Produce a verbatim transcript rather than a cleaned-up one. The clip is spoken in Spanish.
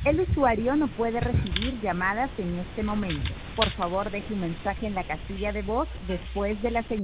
El usuario no puede recibir llamadas en este momento. Por favor, deje un mensaje en la casilla de voz después de la señal.